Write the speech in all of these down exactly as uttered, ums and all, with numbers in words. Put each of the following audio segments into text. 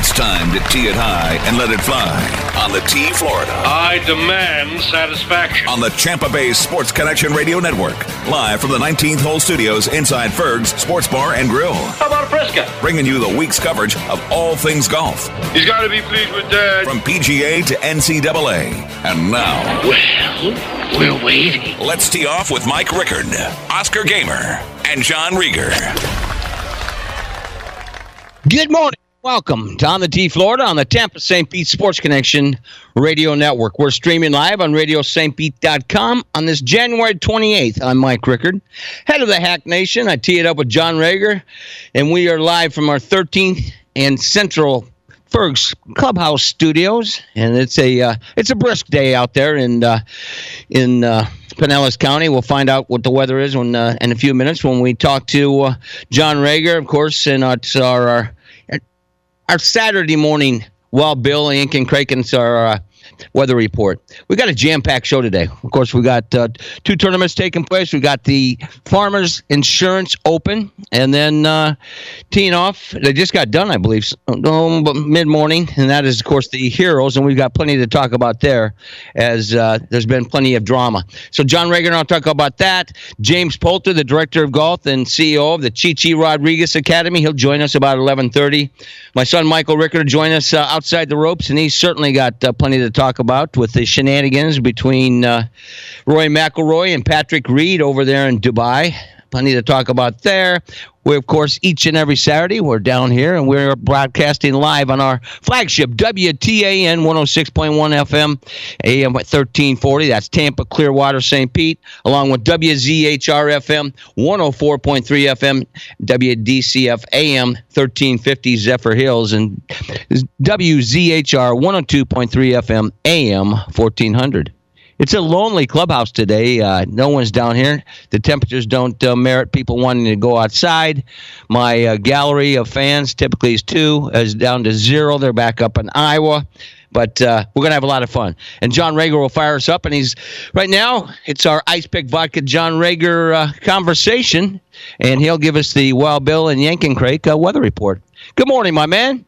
It's time to tee it high and let it fly on the T Florida. I demand satisfaction. On the Tampa Bay Sports Connection Radio Network. Live from the nineteenth Hole Studios inside Ferg's Sports Bar and Grill. How about Frisca? Bringing you the week's coverage of all things golf. He's got to be pleased with that. From P G A to N C double A. And now... Well, we're waiting. Let's tee off with Mike Rickard, Oscar Gamer, and John Rieger. Good morning. Welcome to On the T Florida on the Tampa Saint Pete Sports Connection Radio Network. We're streaming live on radio st pete dot com on this January twenty-eighth. I'm Mike Rickard, head of the Hack Nation. I tee it up with John Rieger, and we are live from our thirteenth and Central Ferg's Clubhouse Studios, and it's a uh, it's a brisk day out there in uh, in uh, Pinellas County. We'll find out what the weather is when uh, in a few minutes when we talk to uh, John Rieger, of course, and uh, it's our, our our Saturday morning. Well, Bill Yankin Kraken's our uh, weather report. We got a jam-packed show today. Of course, we got uh, two tournaments taking place. We got the Farmers Insurance Open, and then uh, teeing off. They just got done, I believe, um, mid-morning, and that is, of course, the Heroes, and we've got plenty to talk about there, as uh, there's been plenty of drama. So John Rieger and I'll talk about that. James Poulter, the Director of Golf and C E O of the Chi-Chi Rodriguez Academy, he'll join us about eleven thirty. My son Michael Rickard will join us uh, outside the ropes, and he's certainly got uh, plenty to talk about with the shenanigans between uh, Rory McIlroy and Patrick Reed over there in Dubai. Plenty to talk about there. We, of course, each and every Saturday, we're down here, and we're broadcasting live on our flagship W T A N one oh six point one F M, A M thirteen forty. That's Tampa, Clearwater, Saint Pete, along with W Z H R F M one oh four point three F M, W D C F A M thirteen fifty Zephyr Hills, and W Z H R one oh two point three F M, A M fourteen hundred. It's a lonely clubhouse today. Uh, no one's down here. The temperatures don't uh, merit people wanting to go outside. My uh, gallery of fans typically is two, is down to zero. They're back up in Iowa. But uh, we're going to have a lot of fun. And John Rieger will fire us up. And he's right now, it's our Ice Pick Vodka John Rieger uh, conversation. And he'll give us the Wild Bill and Yankin Crake uh, weather report. Good morning, my man.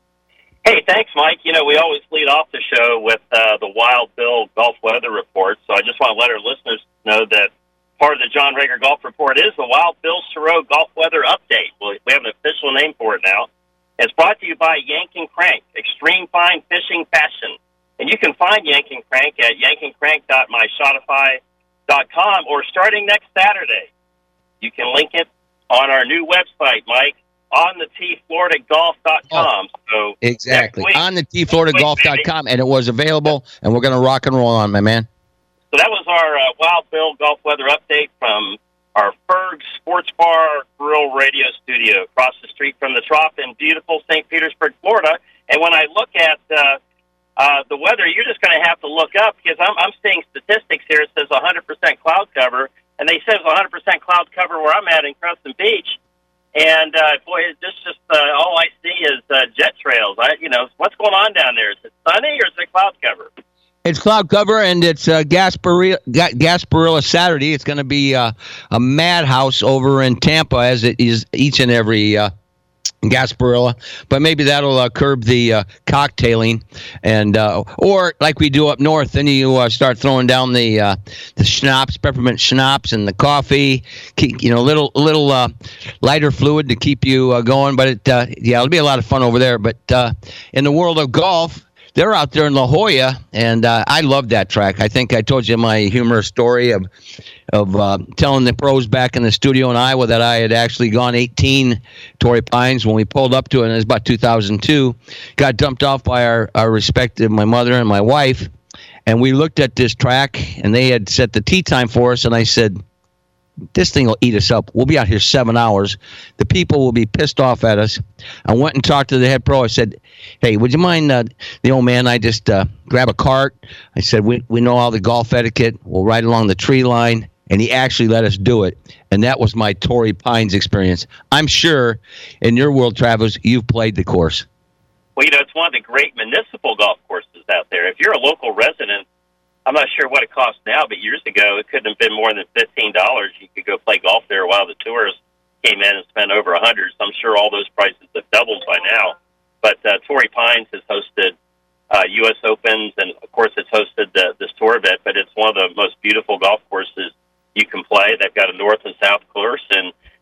Hey, thanks, Mike. You know, we always lead off the show with uh, the Wild Bill Golf Weather Report, so I just want to let our listeners know that part of the John Rieger Golf Report is the Wild Bill Siro Golf Weather Update. We have an official name for it now. It's brought to you by Yankin Crank, extreme fine fishing fashion. And you can find Yankin Crank at yankin crank dot my shopify dot com, or starting next Saturday, you can link it on our new website, Mike, on the t florida golf dot com. Oh, so exactly. On the t florida golf dot com, and it was available, and we're going to rock and roll on, my man. So that was our uh, Wild Bill Golf Weather Update from our Ferg Sports Bar Grill Radio Studio across the street from the Trop in beautiful Saint Petersburg, Florida. And when I look at uh, uh, the weather, you're just going to have to look up, because I'm, I'm seeing statistics here. It says one hundred percent cloud cover, and they said it's one hundred percent cloud cover where I'm at in Crescent Beach. And, uh, boy, it's just, just uh, all I see is uh, jet trails. I, you know, what's going on down there? Is it sunny or is it cloud cover? It's cloud cover, and it's uh, Gasparilla, Gasparilla Saturday. It's going to be uh, a madhouse over in Tampa, as it is each and every uh, Gasparilla. But maybe that'll uh, curb the uh, cocktailing, and uh, or like we do up north, then you uh, start throwing down the uh, the schnapps, peppermint schnapps, and the coffee. Keep, you know, little little uh, lighter fluid to keep you uh, going. But it, uh, yeah, it'll be a lot of fun over there. But uh, in the world of golf, they're out there in La Jolla, and uh, I love that track. I think I told you my humorous story of of uh, telling the pros back in the studio in Iowa that I had actually gone eighteen Torrey Pines when we pulled up to it, and it was about two thousand two. Got dumped off by our, our respective, my mother and my wife, and we looked at this track, and they had set the tee time for us, and I said, this thing will eat us up. We'll be out here seven hours. The people will be pissed off at us. I went and talked to the head pro. I said, hey, would you mind, uh, the old man, I just uh, grab a cart. I said, we we know all the golf etiquette. We'll ride along the tree line. And he actually let us do it. And that was my Torrey Pines experience. I'm sure in your world, Travis, you've played the course. Well, you know, it's one of the great municipal golf courses out there. If you're a local resident, I'm not sure what it costs now, but years ago, it couldn't have been more than fifteen dollars. You could go play golf there while the tourists came in and spent over one hundred dollars. So I'm sure all those prices have doubled by now. But uh, Torrey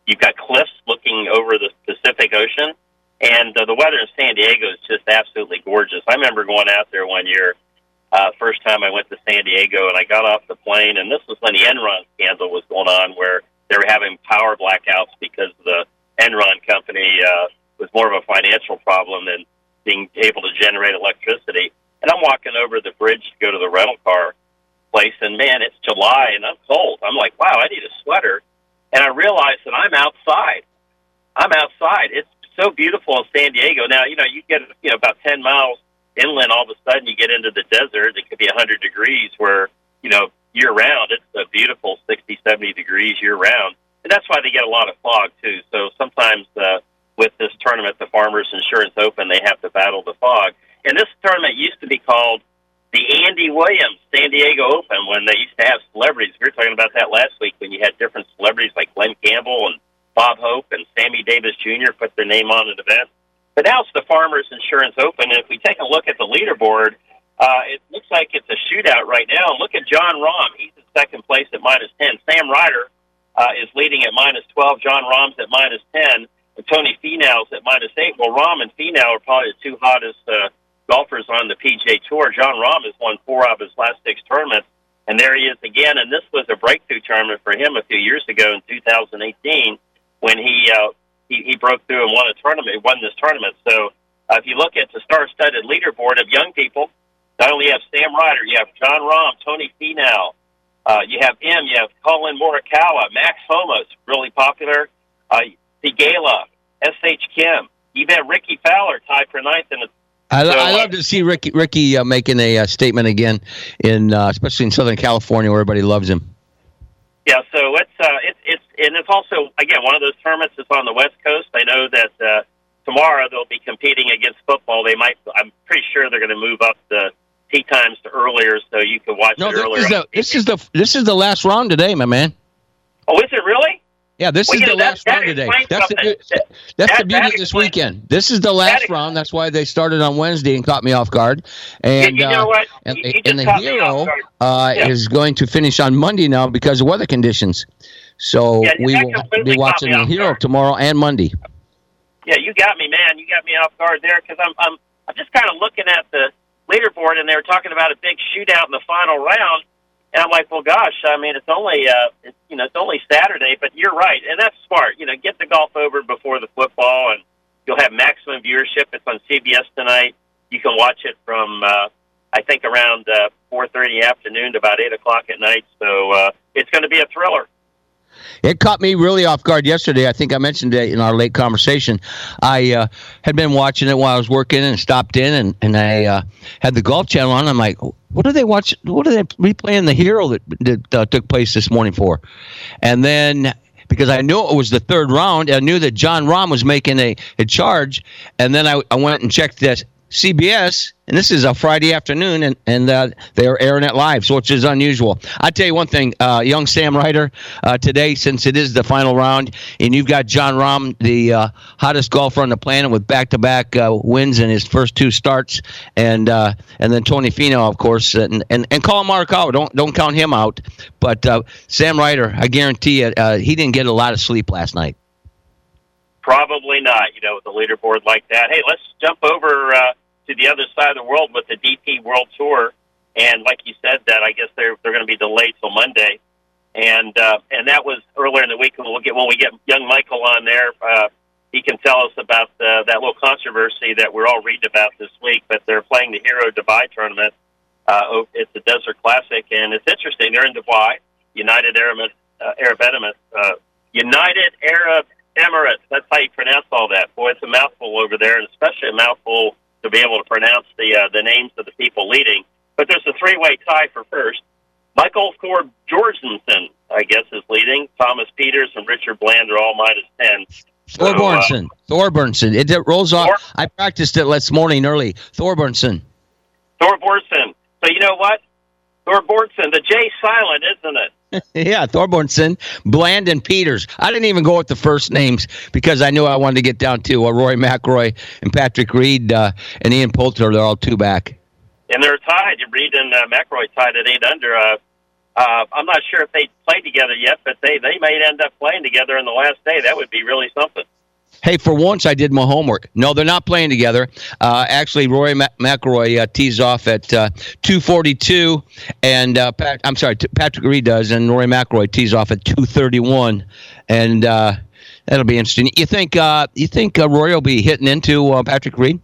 You've got cliffs looking over the Pacific Ocean, and uh, the weather in San Diego is just absolutely gorgeous. I remember going out there one year, uh, first time I went to San Diego, and I got off the plane, and this was when the Enron scandal was going on, where they were having power blackouts because the Enron company uh, was more of a financial problem than being able to generate electricity. And I'm walking over the bridge to go to the rental car place, and man, it's July, and I'm cold. I'm like, wow, I need a sweater. And I realized that I'm outside. I'm outside. It's so beautiful in San Diego. Now, you know, you get, you know, about ten miles inland, all of a sudden you get into the desert. It could be one hundred degrees where, you know, year-round, it's a beautiful sixty, seventy degrees year-round. And that's why they get a lot of fog, too. So sometimes uh, with this tournament, the Farmers Insurance Open, they have to battle the fog. And this tournament used to be called the Andy Williams San Diego Open, when they used to have celebrities. We were talking about that last week, when you had different celebrities like Glenn Campbell and Bob Hope and Sammy Davis Junior put their name on an event. But now it's the Farmers Insurance Open, and if we take a look at the leaderboard, uh, it looks like it's a shootout right now. Look at John Rahm. He's in second place at minus ten. Sam Ryder uh, is leading at minus twelve. John Rahm's at minus ten. And Tony Finau's at minus eight. Well, Rahm and Finau are probably the two hottest uh, golfers on the P G A Tour. John Rahm has won four of his last six tournaments, and there he is again. And this was a breakthrough tournament for him a few years ago in two thousand eighteen when he uh, he, he broke through and won a tournament, won this tournament. So uh, if you look at the star-studded leaderboard of young people, not only you have Sam Ryder, you have John Rahm, Tony Finau, uh, you have him, you have Colin Morikawa, Max Homa's really popular, uh, Theegala, S H Kim. You've had Ricky Fowler tied for ninth in the I, So, I love to see Ricky Ricky uh, making a uh, statement again, in uh, especially in Southern California, where everybody loves him. Yeah, so it's uh, it's it's and it's also again one of those tournaments that's on the West Coast. I know that uh, tomorrow they'll be competing against football. They might. I'm pretty sure they're going to move up the tee times to earlier, so you can watch No, it this earlier. is the this is the this is the last round today, my man. Oh, is it really? Yeah, this Well, is you the know, that- last that round today. explains That's the, something. that's That- the beauty that of this explains- weekend. This is the last that- round. That's why they started on Wednesday and caught me off guard. And you know uh, what? and, You- you and just the caught me hero off guard. uh, Yeah. is going to finish on Monday now because of weather conditions. So Yeah, we that will completely be caught watching me the off hero guard. tomorrow and Monday. Yeah, you got me, man. You got me off guard there because I'm I'm I'm just kind of looking at the leaderboard, and they were talking about a big shootout in the final round. And I'm like, well, gosh, I mean, it's only, uh, it's, you know, it's only Saturday, but you're right, and that's smart. You know, get the golf over before the football, and you'll have maximum viewership. It's on C B S tonight. You can watch it from, uh, I think, around uh, four thirty afternoon to about eight o'clock at night. So uh, it's going to be a thriller. It caught me really off guard yesterday. I think I mentioned it in our late conversation. I uh, had been watching it while I was working and stopped in, and, and I uh, had the Golf Channel on. I'm like, what are they watching? What are they replaying the hero that, that uh, took place this morning for? And then, because I knew it was the third round, I knew that John Rahm was making a, a charge, and then I, I went and checked that C B S, and this is a Friday afternoon, and, and uh, they're airing it live, so which is unusual. I tell you one thing, uh, young Sam Ryder, uh, today, since it is the final round, and you've got John Rahm, the uh, hottest golfer on the planet with back-to-back uh, wins in his first two starts, and uh, and then Tony Finau, of course, and and, and Colin Morikawa, don't don't count him out, but uh, Sam Ryder, I guarantee you, uh, he didn't get a lot of sleep last night. Probably not, you know, with a leaderboard like that. Hey, let's jump over uh, to the other side of the world with the D P World Tour. And like you said, that I guess they're they're going to be delayed till Monday. And uh, and that was earlier in the week. When we'll get when we get young Michael on there, uh, he can tell us about the, that little controversy that we're all reading about this week. But they're playing the Hero Dubai tournament. Uh, it's the Desert Classic, and it's interesting. They're in Dubai, United Arab uh, Arab Emirates, uh, United Arab Emirates. That's how you pronounce all that. Boy, it's a mouthful over there, and especially a mouthful to be able to pronounce the uh, the names of the people leading. But there's a three-way tie for first. Michael Thor Jorgensen, I guess, is leading. Thomas Peters and Richard Bland are all minus ten. So, Thorbjornsen. uh, Thorbjornsen. It, it rolls off. Thor- I practiced it this morning early. Thorbjornsen. Thorbjornsen. So you know what? Thorbjornsen. The J silent, isn't it? Yeah, Thorbjornsen, Bland, and Peters. I didn't even go with the first names because I knew I wanted to get down to uh, Rory McIlroy and Patrick Reed uh, and Ian Poulter. They're all two back. And they're tied. Reed and uh, McIlroy tied at eight under. Uh, Uh, I'm not sure if they played together yet, but they, they may end up playing together in the last day. That would be really something. Hey, for once, I did my homework. No, they're not playing together. Uh, actually, Rory Mac- McIlroy uh, tees off at uh, two forty-two, and uh, Pat- I'm sorry, t- Patrick Reed does, and Rory McIlroy tees off at two thirty-one, and uh, that'll be interesting. You think uh, you think uh, Rory will be hitting into uh, Patrick Reed?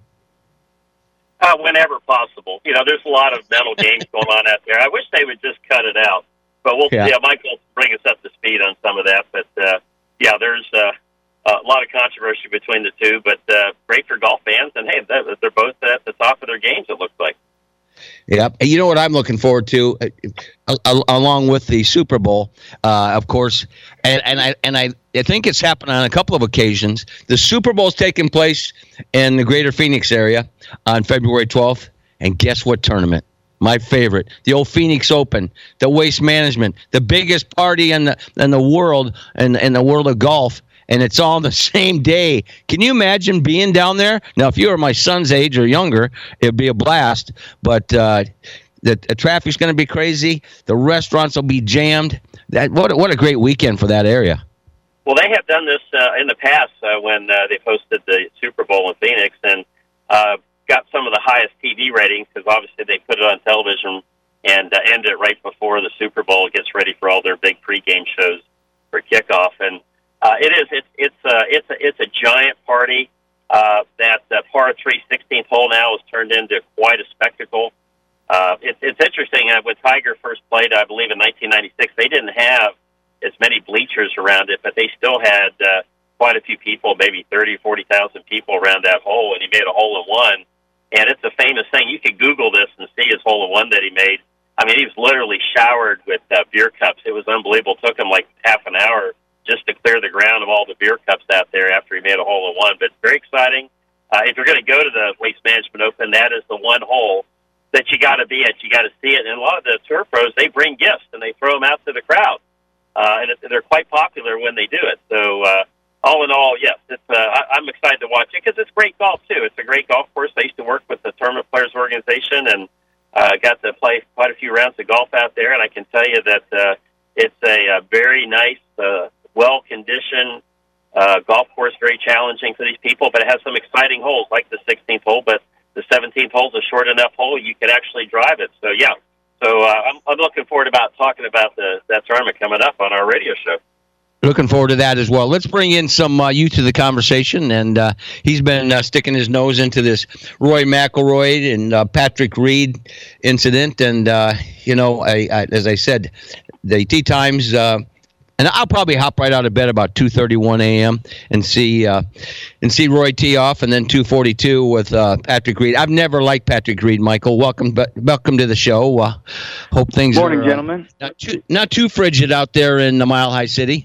Uh, whenever possible. You know, there's a lot of mental games going on out there. I wish they would just cut it out, but we'll yeah. see. Yeah, Mike will bring us up to speed on some of that. But uh, yeah, there's. Uh, Uh, a lot of controversy between the two, but uh, great for golf fans. And, hey, they're, they're both at the top of their games, it looks like. Yeah. You know what I'm looking forward to, uh, uh, along with the Super Bowl, uh, of course, and, and, I, and I, I think it's happened on a couple of occasions. The Super Bowl's taking place in the greater Phoenix area on February twelfth, and guess what tournament? My favorite, the old Phoenix Open, the Waste Management, the biggest party in the in the world, in, in the world of golf. And it's all on the same day. Can you imagine being down there? Now, if you were my son's age or younger, it'd be a blast. But uh, the, the traffic's going to be crazy. The restaurants will be jammed. That what what a great weekend for that area. Well, they have done this uh, in the past uh, when uh, they hosted the Super Bowl in Phoenix and uh, got some of the highest T V ratings because obviously they put it on television and uh, end it right before the Super Bowl gets ready for all their big pregame shows for kickoff. And Uh, it is. It's it's uh, it's a it's a giant party. Uh, that uh, par three sixteenth hole now has turned into quite a spectacle. Uh, it, it's interesting. Uh, when Tiger first played, I believe in nineteen ninety-six, they didn't have as many bleachers around it, but they still had uh, quite a few people, maybe thirty, forty thousand people around that hole, and he made a hole in one. And it's a famous thing. You could Google this and see his hole in one that he made. I mean, he was literally showered with uh, beer cups. It was unbelievable. It took him like half an hour just to clear the ground of all the beer cups out there after he made a hole in one. But very exciting. Uh, if you're going to go to the Waste Management Open, that is the one hole that you got to be at. You got to see it. And a lot of the tour pros, they bring gifts and they throw them out to the crowd. Uh, and it, they're quite popular when they do it. So uh, all in all, yes, it's, uh, I, I'm excited to watch it because it's great golf, too. It's a great golf course. I used to work with the Tournament Players Organization and uh, got to play quite a few rounds of golf out there. And I can tell you that uh, it's a, a very nice, uh, well-conditioned uh, golf course, very challenging for these people, but it has some exciting holes like the sixteenth hole, but the seventeenth hole is a short enough hole you could actually drive it. So, yeah. So uh, I'm, I'm looking forward about talking about the, that tournament coming up on our radio show. Looking forward to that as well. Let's bring in some uh, youth to the conversation, and uh, he's been uh, sticking his nose into this Rory McIlroy and uh, Patrick Reed incident, and, uh, you know, I, I, as I said, the tee times uh, – and I'll probably hop right out of bed about two thirty-one a.m. and see uh, and see Roy tee off, and then two forty-two with uh, Patrick Reed. I've never liked Patrick Reed, Michael. Welcome, welcome to the show. Uh, hope things Morning, are uh, gentlemen. Not too, not too frigid out there in the Mile High City.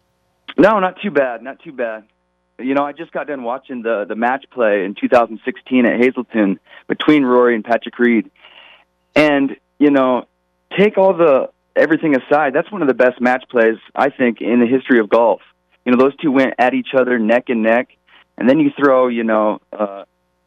No, not too bad. Not too bad. You know, I just got done watching the the match play in two thousand sixteen at Hazleton between Rory and Patrick Reed, and you know, take all the everything aside, that's one of the best match plays, I think, in the history of golf. You know, those two went at each other neck and neck, and then you throw, you know, uh,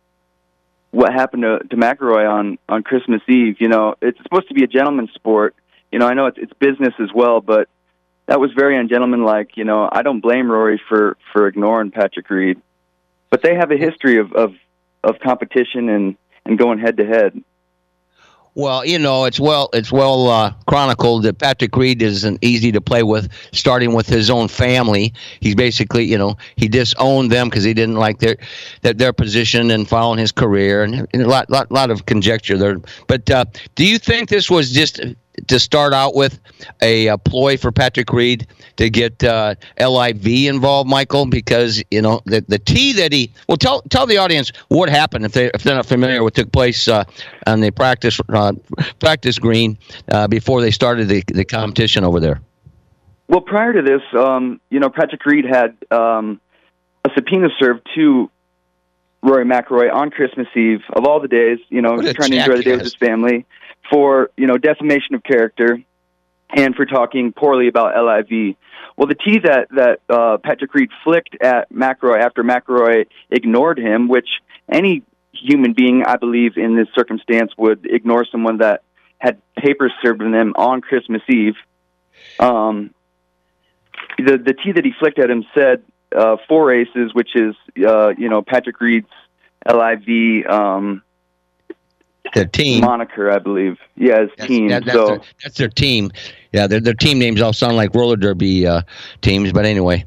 what happened to, to McIlroy on, on Christmas Eve. You know, it's supposed to be a gentleman's sport. You know, I know it's, it's business as well, but that was very ungentlemanlike. You know, I don't blame Rory for, for ignoring Patrick Reed. But they have a history of, of, of competition and, and going head-to-head. Well, you know, it's well it's well uh, chronicled that Patrick Reed isn't easy to play with, starting with his own family. He's basically, you know, he disowned them because he didn't like their their, their position and following his career, and, and a lot, lot, lot of conjecture there. But uh, do you think this was just to start out with a, a ploy for Patrick Reed to get uh, L I V involved, Michael? Because, you know, the the tee that he well tell tell the audience what happened if they if they're not familiar with what took place uh, on the practice uh, practice green uh, before they started the the competition over there. Well, prior to this, um, you know, Patrick Reed had um, a subpoena served to Rory McIlroy on Christmas Eve of all the days. You know, trying to enjoy the day with his family, for, you know, defamation of character and for talking poorly about L I V. Well, the tee that, that uh, Patrick Reed flicked at McIlroy after McIlroy ignored him, which any human being, I believe, in this circumstance would ignore someone that had papers served to them on Christmas Eve. Um, the the tee that he flicked at him said uh, four aces, which is uh, you know Patrick Reed's L I V um, the team moniker, I believe. Yeah, his that's, team. That, that's, so their, that's their team. Yeah, their their team names all sound like roller derby uh, teams, but anyway.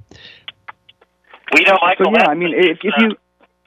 We know, Michael. So yeah, I mean, if, if you,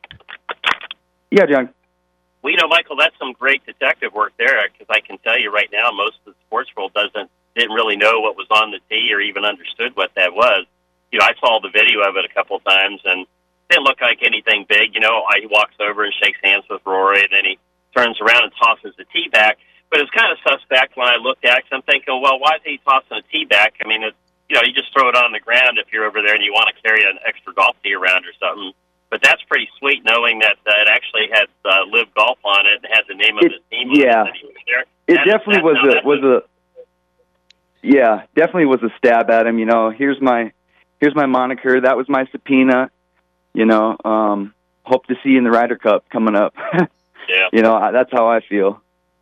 yeah, John. We know, Michael. That's some great detective work there, because I can tell you right now, most of the sports world doesn't didn't really know what was on the tee or even understood what that was. You know, I saw the video of it a couple of times, and it didn't look like anything big. You know, I, he walks over and shakes hands with Rory, and then he turns around and tosses the tee back. But it's kind of suspect when I looked at it, 'cause I'm thinking, well, why is he tossing a tee back? I mean, it's, you know, you just throw it on the ground if you're over there and you want to carry an extra golf tee around or something. But that's pretty sweet, knowing that uh, it actually had uh, Live Golf on it and had the name of It, his team. yeah, on it, that he was there. it That- definitely that- was no, a that's was a yeah, definitely was a stab at him. You know, here's my here's my moniker. That was my subpoena. You know, um, hope to see you in the Ryder Cup coming up. Yeah. You know, I, that's how I feel.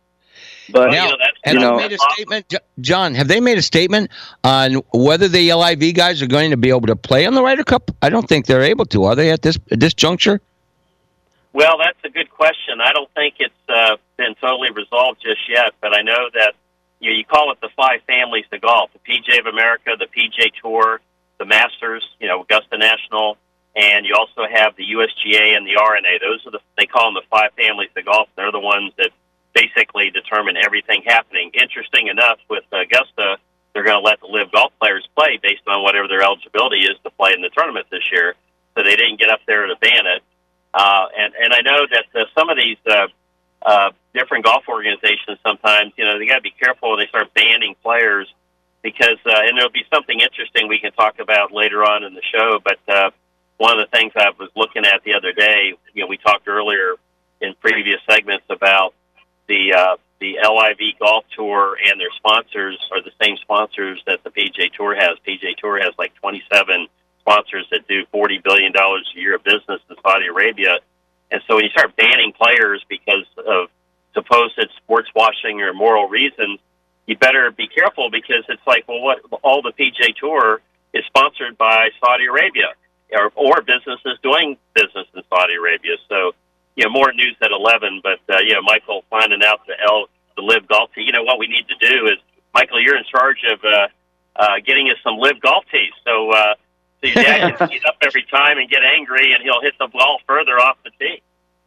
But Well, Now, you know, that's- have you they know- made a statement, Jo- John? Have they made a statement on whether the L I V guys are going to be able to play on the Ryder Cup? I don't think they're able to. Are they at this at this juncture? Well, that's a good question. I don't think it's uh, been totally resolved just yet, but I know that you know, you call it the five families of golf: the P G A of America, the P G A Tour, the Masters, you know, Augusta National, and you also have the U S G A and the R N A. Those are the they call them the five families of golf. They're the ones that basically determine everything happening. Interesting enough, with Augusta, they're going to let the Live Golf players play based on whatever their eligibility is to play in the tournament this year. So they didn't get up there to ban it. Uh, and, and I know that uh, some of these uh, uh, different golf organizations sometimes, you know, they got to be careful when they start banning players because, uh, and there'll be something interesting we can talk about later on in the show. But uh, one of the things I was looking at the other day, you know, we talked earlier in previous segments about the uh, the L I V Golf Tour and their sponsors are the same sponsors that the P G A Tour has. P G A Tour has like twenty-seven sponsors that do forty billion dollars a year of business in Saudi Arabia. And so when you start banning players because of supposed sports washing or moral reasons, you better be careful because it's like, well, what all the P G A Tour is sponsored by Saudi Arabia or, or businesses doing business in Saudi Arabia. So, you know, more news at eleven, but, uh, you know, Michael finding out the L, the Live Golf tee. You know, what we need to do is, Michael, you're in charge of uh, uh, getting us some Live Golf tees. So, uh, so your dad can get up every time and get angry, and he'll hit the ball further off the tee.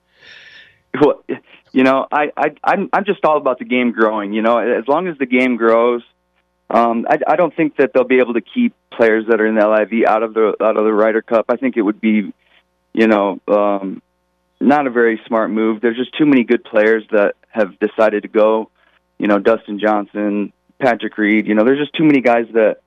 Well, you know, I, I, I'm, I'm just all about the game growing. You know, as long as the game grows, um, I, I don't think that they'll be able to keep players that are in the L I V out of the out of the Ryder Cup. I think it would be, you know, um, not a very smart move. There's just too many good players that have decided to go. You know, Dustin Johnson, Patrick Reed. You know, there's just too many guys that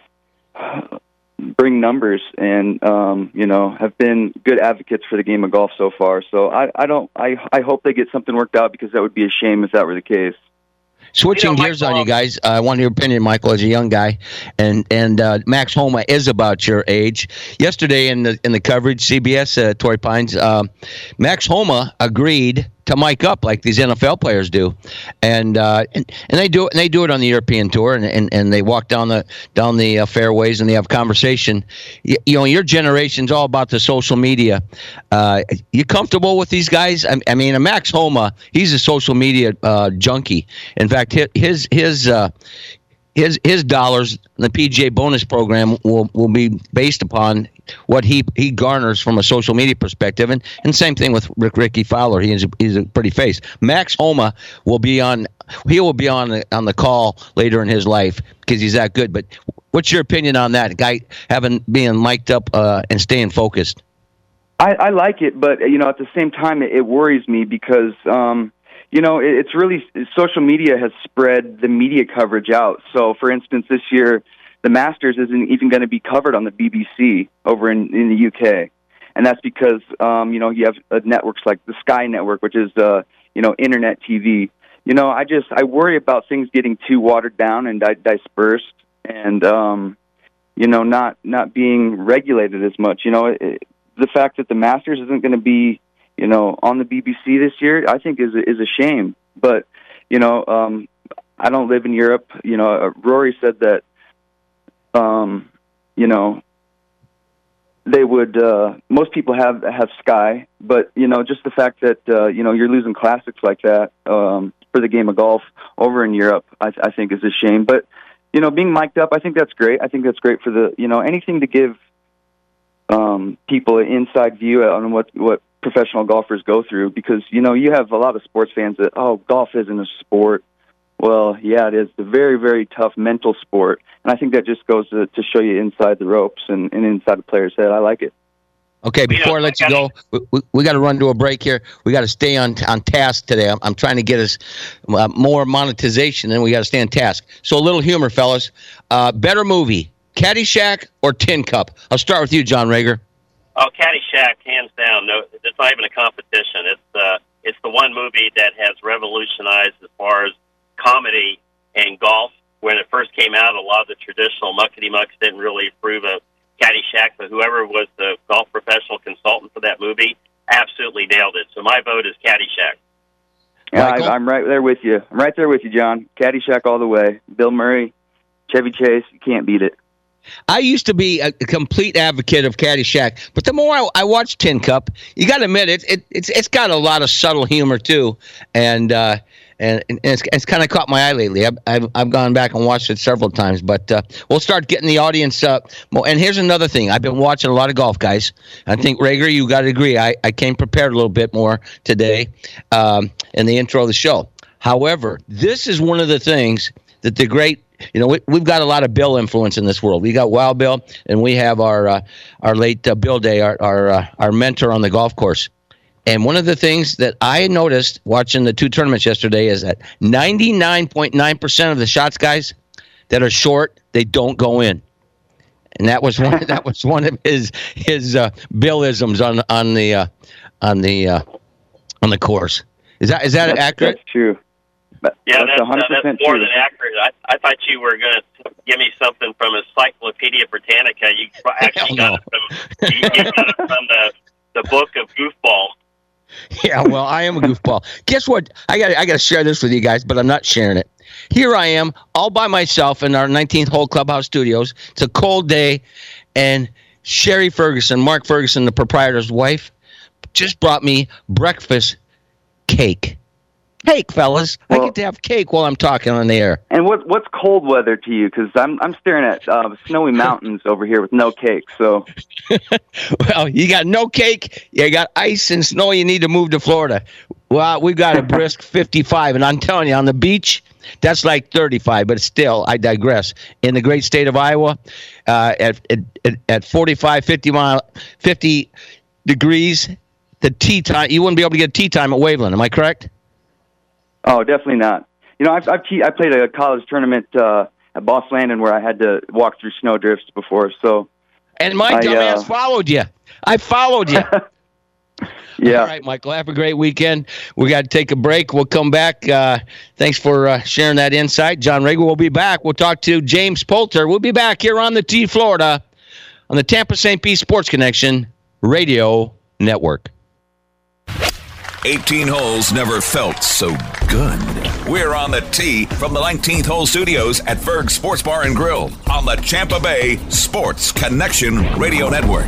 bring numbers and um, you know have been good advocates for the game of golf so far. So I, I don't I I hope they get something worked out because that would be a shame if that were the case. Switching You know, gears Michael, on you guys, uh, I want your opinion, Michael, as a young guy, and and uh, Max Homa is about your age. Yesterday in the in the coverage, C B S, uh, Torrey Pines, uh, Max Homa agreed to mic up like these N F L players do, and uh, and, and they do it. And they do it on the European tour, and, and, and they walk down the down the uh, fairways and they have conversation. You, you know, your generation's all about the social media. Uh, you comfortable with these guys? I, I mean, Max Homa, he's a social media uh, junkie. In fact, his his uh, his his dollars, the P G A bonus program will will be based upon what he he garners from a social media perspective, and and same thing with Rick Ricky Fowler. He is a, he's a pretty face. Max Homa will be on he will be on the, on the call later in his life because he's that good. But what's your opinion on that guy having being mic'd up uh, and staying focused? I, I like it, but you know, at the same time, it, it worries me because um, you know it, it's really social media has spread the media coverage out. So, for instance, this year, the Masters isn't even going to be covered on the B B C over in, in the U K, and that's because um, you know you have uh, networks like the Sky Network, which is uh, you know internet T V. You know, I just I worry about things getting too watered down and di- dispersed, and um, you know not not being regulated as much. You know, it, the fact that the Masters isn't going to be you know on the B B C this year, I think is a, is a shame. But you know, um, I don't live in Europe. You know, uh, Rory said that, um, you know, they would, uh, most people have, have Sky, but, you know, just the fact that, uh, you know, you're losing classics like that, um, for the game of golf over in Europe, I, I think is a shame. But, you know, being mic'd up, I think that's great. I think that's great for the, you know, anything to give, um, people an inside view on what, what professional golfers go through, because, you know, you have a lot of sports fans that, oh, golf isn't a sport. Well, yeah, it is a very, very tough mental sport. And I think that just goes to, to show you inside the ropes and, and inside the player's head. I like it. Okay, before I let you go, we, we, we got to run to a break here. We got to stay on on task today. I'm, I'm trying to get us uh, more monetization, and we got to stay on task. So a little humor, fellas. Uh, better movie, Caddyshack or Tin Cup? I'll start with you, John Rager. Oh, Caddyshack, hands down. No, it's not even a competition. It's uh, it's the one movie that has revolutionized as far as comedy and golf. When it first came out, a lot of the traditional muckety-mucks didn't really approve of Caddyshack, but whoever was the golf professional consultant for that movie absolutely nailed it. So my vote is Caddyshack. Yeah, I, I'm right there with you. I'm right there with you, John. Caddyshack all the way. Bill Murray, Chevy Chase, you can't beat it. I used to be a complete advocate of Caddyshack, but the more I, I watch Tin Cup, you got to admit it, it. It's it's got a lot of subtle humor too, and uh, and, and it's it's kind of caught my eye lately. I've, I've I've gone back and watched it several times, but uh, we'll start getting the audience up. More. And here's another thing: I've been watching a lot of golf, guys. I think Rager, you got to agree. I I came prepared a little bit more today um, in the intro of the show. However, this is one of the things that the great. You know, we, we've got a lot of Bill influence in this world. We got Wild Bill, and we have our uh, our late uh, Bill Day, our our, uh, our mentor on the golf course. And one of the things that I noticed watching the two tournaments yesterday is that ninety-nine point nine percent of the shots, guys, that are short, they don't go in. And that was one. that was one of his his uh, Billisms on on the uh, on the uh, on the course. Is that is that that's, accurate? That's true. But yeah, that's, that's, uh, that's more true. than accurate. I, I thought you were going to give me something from Encyclopedia Britannica. You actually Hell got it from, you, you got it from the, the book of Goofball. Yeah, well, I am a goofball. Guess what? I got I got to share this with you guys, but I'm not sharing it. Here I am, all by myself in our nineteenth hole clubhouse studios. It's a cold day, and Sherry Ferguson, Mark Ferguson, the proprietor's wife, just brought me breakfast cake. Cake, fellas. Well, I get to have cake while I'm talking on the air. And what what's cold weather to you? Because I'm I'm staring at uh, snowy mountains over here with no cake. So, well, you got no cake. You got ice and snow. You need to move to Florida. Well, we've got a brisk fifty-five, and I'm telling you, on the beach, that's like thirty-five. But still, I digress. In the great state of Iowa, uh, at at at forty-five, fifty mile, fifty degrees, the tee time. You wouldn't be able to get tee time at Waveland. Am I correct? Oh, definitely not. You know, I've, I've te- I played a college tournament uh, at Boss Landon where I had to walk through snowdrifts before. So, and my I, dumbass uh, followed you. I followed you. Yeah. All right, Michael. Have a great weekend. We got to take a break. We'll come back. Uh, thanks for uh, sharing that insight. John Rager will be back. We'll talk to James Poulter. We'll be back here on the T Florida on the Tampa Saint Pete Sports Connection Radio Network. eighteen holes never felt so good. We're on the tee from the nineteenth hole studios at Ferg Sports Bar and Grill on the Tampa Bay Sports Connection Radio Network.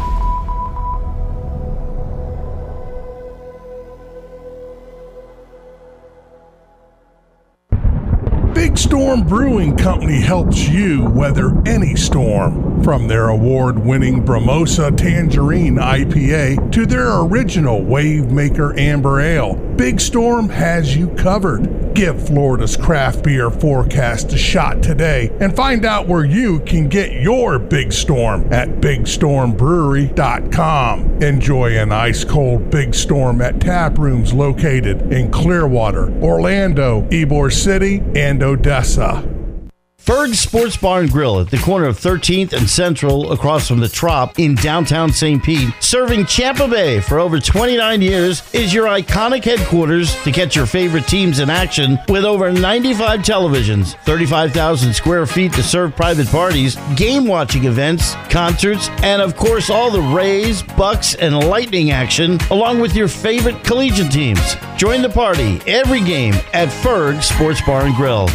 Big Storm Brewing Company helps you weather any storm. From their award-winning Bromosa Tangerine I P A to their original Wave Maker Amber Ale, Big Storm has you covered. Give Florida's craft beer forecast a shot today and find out where you can get your Big Storm at big storm brewery dot com. Enjoy an ice-cold Big Storm at tap rooms located in Clearwater, Orlando, Ybor City, and Odessa. Ferg's Sports Bar and Grill at the corner of thirteenth and Central across from the Trop in downtown Saint Pete, serving Tampa Bay for over twenty-nine years, is your iconic headquarters to catch your favorite teams in action with over ninety-five televisions, thirty-five thousand square feet to serve private parties, game watching events, concerts, and of course all the Rays, Bucks, and Lightning action, along with your favorite collegiate teams. Join the party every game at Ferg's Sports Bar and Grill.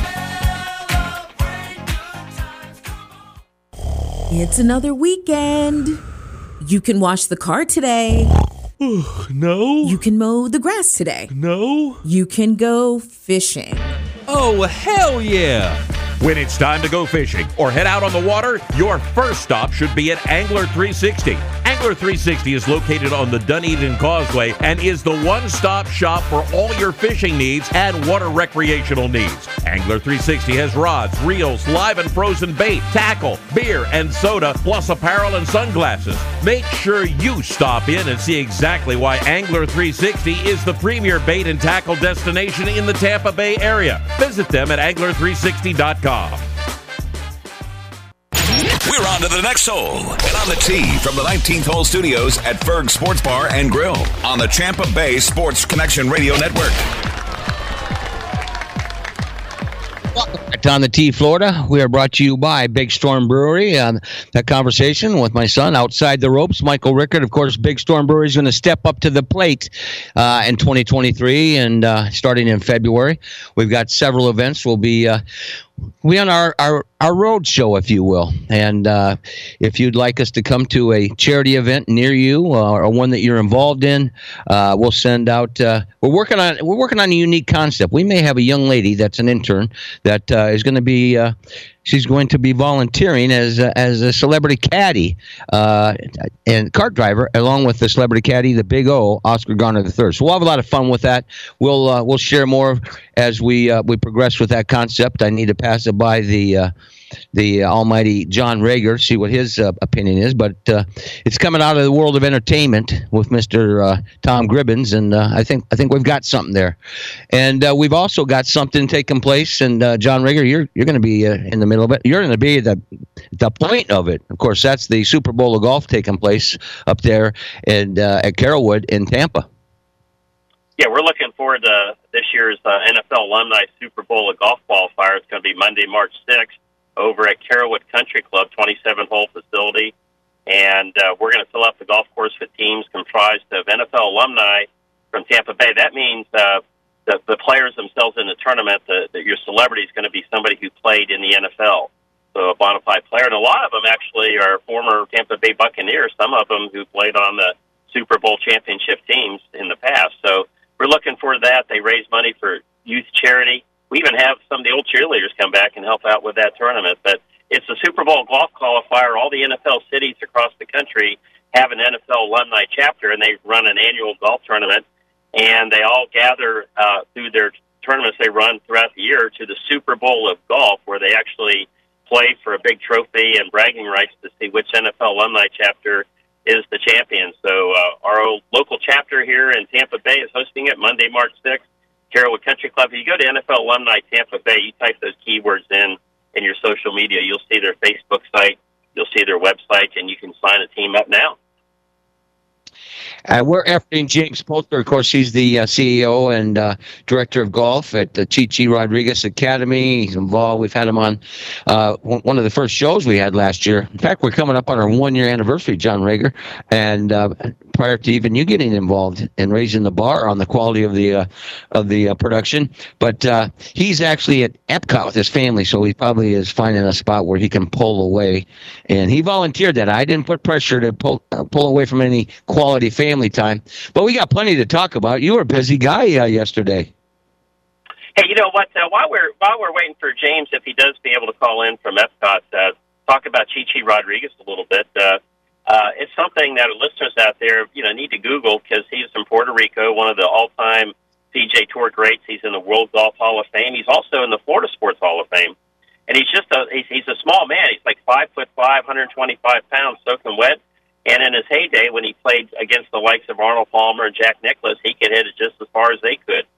It's another weekend. You can wash the car today. No. You can mow the grass today. No. You can go fishing. Oh, hell yeah. When it's time to go fishing or head out on the water, your first stop should be at Angler three sixty. Angler three sixty is located on the Dunedin Causeway and is the one-stop shop for all your fishing needs and water recreational needs. Angler three sixty has rods, reels, live and frozen bait, tackle, beer, and soda, plus apparel and sunglasses. Make sure you stop in and see exactly why Angler three sixty is the premier bait and tackle destination in the Tampa Bay area. Visit them at angler three sixty dot com. We're on to the next hole and on the tee from the nineteenth Hole Studios at Ferg Sports Bar and Grill on the Tampa Bay Sports Connection Radio Network. Welcome back to On the Tee, Florida. We are brought to you by Big Storm Brewery. Um, that conversation with my son outside the ropes, Michael Rickard. Of course, Big Storm Brewery is going to step up to the plate uh, in twenty twenty-three and uh, starting in February. We've got several events. We'll be uh, we on our, our, our road show, if you will. And uh, if you'd like us to come to a charity event near you uh, or one that you're involved in, uh, we'll send out. Uh, we're working on we're working on a unique concept. We may have a young lady that's an intern that uh, is going to be. Uh, She's going to be volunteering as a, as a celebrity caddy uh, and cart driver, along with the celebrity caddy, the Big O, Oscar Garner the third. So we'll have a lot of fun with that. We'll uh, we'll share more as we uh, we progress with that concept. I need to pass it by the uh, the almighty John Rager, see what his uh, opinion is. But uh, it's coming out of the world of entertainment with Mister Uh, Tom Gribbins, and uh, I think I think we've got something there. And uh, we've also got something taking place. And uh, John Rager, you're you're going to be uh, in the middle of it. You're going to be the the point of it. Of course, that's the Super Bowl of golf taking place up there and uh, at Carrollwood in Tampa. Yeah, we're looking forward to this year's uh, N F L Alumni Super Bowl of golf qualifier. It's going to be Monday, March sixth, over at Carrollwood Country Club, twenty-seven hole facility. And uh, we're going to fill up the golf course with teams comprised of N F L alumni from Tampa Bay. That means uh, the, the players themselves in the tournament, the, the, your celebrity is going to be somebody who played in the N F L, so a bona fide player. And a lot of them actually are former Tampa Bay Buccaneers, some of them who played on the Super Bowl championship teams in the past. So we're looking for that. They raise money for youth charity. We even have some of the old cheerleaders come back and help out with that tournament. But it's a Super Bowl golf qualifier. All the N F L cities across the country have an N F L alumni chapter, and they run an annual golf tournament. And they all gather uh, through their tournaments they run throughout the year to the Super Bowl of golf, where they actually play for a big trophy and bragging rights to see which N F L alumni chapter is the champion. So uh, our old local chapter here in Tampa Bay is hosting it Monday, March sixth, Carrollwood Country Club. If you go to N F L Alumni Tampa Bay, you type those keywords in in your social media, you'll see their Facebook site, you'll see their website, and you can sign a team up now. Uh, we're efforting James Poulter. Of course, he's the uh, C E O and uh, director of golf at the Chi-Chi Rodriguez Academy. He's involved. We've had him on uh, one of the first shows we had last year. In fact, we're coming up on our one-year anniversary, John Rager. And uh, prior to even you getting involved in raising the bar on the quality of the uh, of the uh, production, but uh, he's actually at Epcot with his family, so he probably is finding a spot where he can pull away. And he volunteered that. I didn't put pressure to pull uh, pull away from any quality family time, but we got plenty to talk about. You were a busy guy uh, yesterday. Hey, you know what? Uh, while we're while we're waiting for James, if he does be able to call in from Epcot, uh, talk about Chi-Chi Rodriguez a little bit. Uh, uh, it's something that listeners out there, you know, need to Google, because he's from Puerto Rico, one of the all-time P G A Tour greats. He's in the World Golf Hall of Fame. He's also in the Florida Sports Hall of Fame, and he's just a he's, he's a small man. He's like five foot five, one hundred twenty-five pounds, soaking wet. And in his heyday, when he played against the likes of Arnold Palmer and Jack Nicklaus, he could hit it just as far as they could.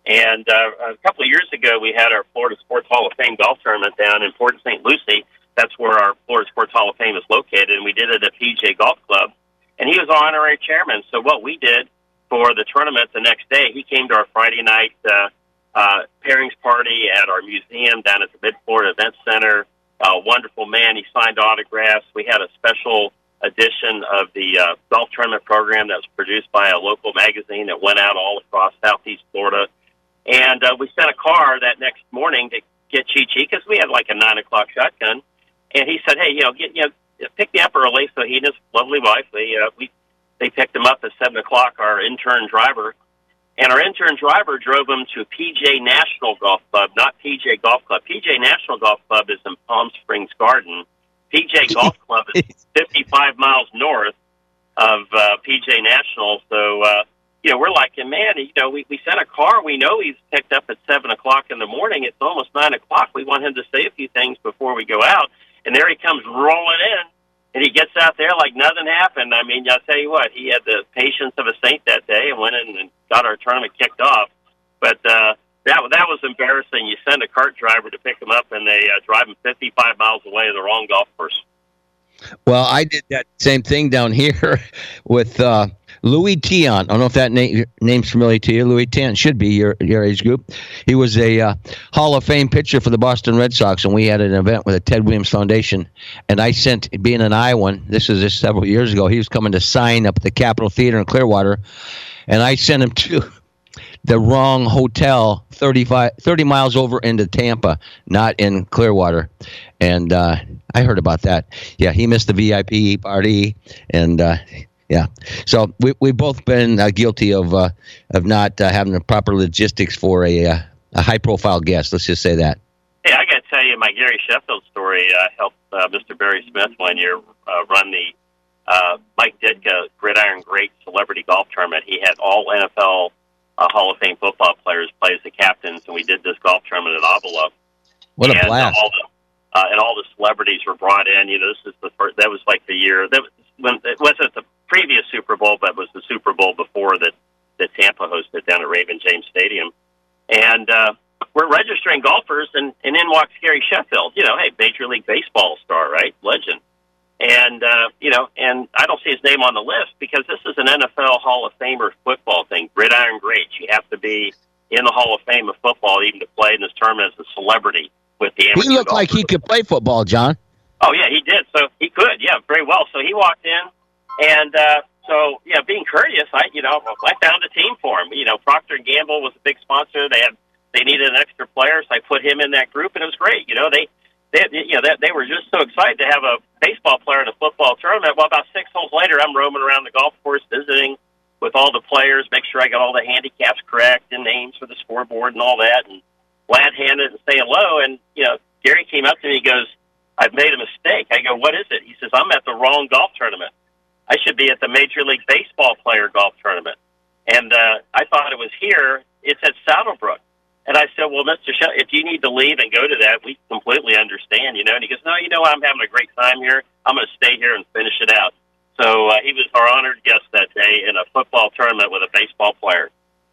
And uh, a couple of years ago, we had our Florida Sports Hall of Fame golf tournament down in Port Saint Lucie. That's where our Florida Sports Hall of Fame is located, and we did it at P J Golf Club. And he was our honorary chairman. So what we did for the tournament the next day, he came to our Friday night uh, uh, pairings party at our museum down at the Mid-Florida Event Center. A wonderful man. He signed autographs. We had a special edition of the uh, golf tournament program that was produced by a local magazine that went out all across Southeast Florida. And uh, we sent a car that next morning to get Chi Chi because we had like a nine o'clock shotgun. And he said, "Hey, you know, get you know, pick me up early." So he and his lovely wife, they uh, we they picked him up at seven o'clock. Our intern driver, and our intern driver drove him to P J National Golf Club, not P J Golf Club. P J National Golf Club is in Palm Springs Garden. P J Golf Club is fifty-five miles north of uh, P J National. So, uh, you know, we're like, man, you know, we, we sent a car. We know he's picked up at seven o'clock in the morning. It's almost nine o'clock. We want him to say a few things before we go out. And there he comes rolling in, and he gets out there like nothing happened. I mean, I'll tell you what, he had the patience of a saint that day and went in and got our tournament kicked off. But uh, that that was embarrassing. You send a cart driver to pick him up, and they uh, drive him fifty-five miles away to the wrong golf course. Well, I did that same thing down here with uh, Louis Tiant. I don't know if that name, name's familiar to you. Louis Tiant should be your your age group. He was a uh, Hall of Fame pitcher for the Boston Red Sox, and we had an event with the Ted Williams Foundation. And I sent, being an Iowan, this is just several years ago, he was coming to sign up at the Capitol Theater in Clearwater, and I sent him to the wrong hotel thirty-five, thirty miles over into Tampa, not in Clearwater. And uh, I heard about that. Yeah, he missed the V I P party. And, uh, yeah. So we, we've both been uh, guilty of uh, of not uh, having the proper logistics for a, uh, a high-profile guest. Let's just say that. Hey, I got to tell you my Gary Sheffield story. I helped uh, Mister Barry Smith one year uh, run the uh, Mike Ditka Gridiron Great Celebrity Golf Tournament. He had all N F L Uh, Hall of Fame football players play as the captains, and we did this golf tournament at Avila. What a and, blast! Uh, all the, uh, and all the celebrities were brought in. You know, this is the first. That was like the year that was, when it wasn't the previous Super Bowl, but it was the Super Bowl before that that Tampa hosted down at Raymond James Stadium. And uh, we're registering golfers, and, and in walks Gary Sheffield. You know, hey, Major League Baseball star, right? Legend. And, uh, you know, and I don't see his name on the list because this is an N F L Hall of Famer football thing, Gridiron Great. You have to be in the Hall of Fame of football even to play in this tournament as a celebrity with the amateur He looked golfers. like he could play football, John. Oh, yeah, he did. So he could, yeah, very well. So he walked in, and uh, so, yeah, being courteous, I, you know, I found a team for him. You know, Procter and Gamble was a big sponsor. They had, they needed an extra player, so I put him in that group, and it was great. You know, they, They, you know, they, they were just so excited to have a baseball player in a football tournament. Well, about six holes later, I'm roaming around the golf course visiting with all the players, make sure I got all the handicaps correct and names for the scoreboard and all that, and glad-handed and say hello. And, you know, Gary came up to me, he goes, "I've made a mistake." I go, "What is it?" He says, "I'm at the wrong golf tournament. I should be at the Major League Baseball player golf tournament." And uh, I thought it was here. It's at Saddlebrook. And I said, "Well, Mister Shell, if you need to leave and go to that, we completely understand, you know." And he goes, "No, you know, I'm having a great time here. I'm going to stay here and finish it out." So uh, he was our honored guest that day in a football tournament with a baseball player.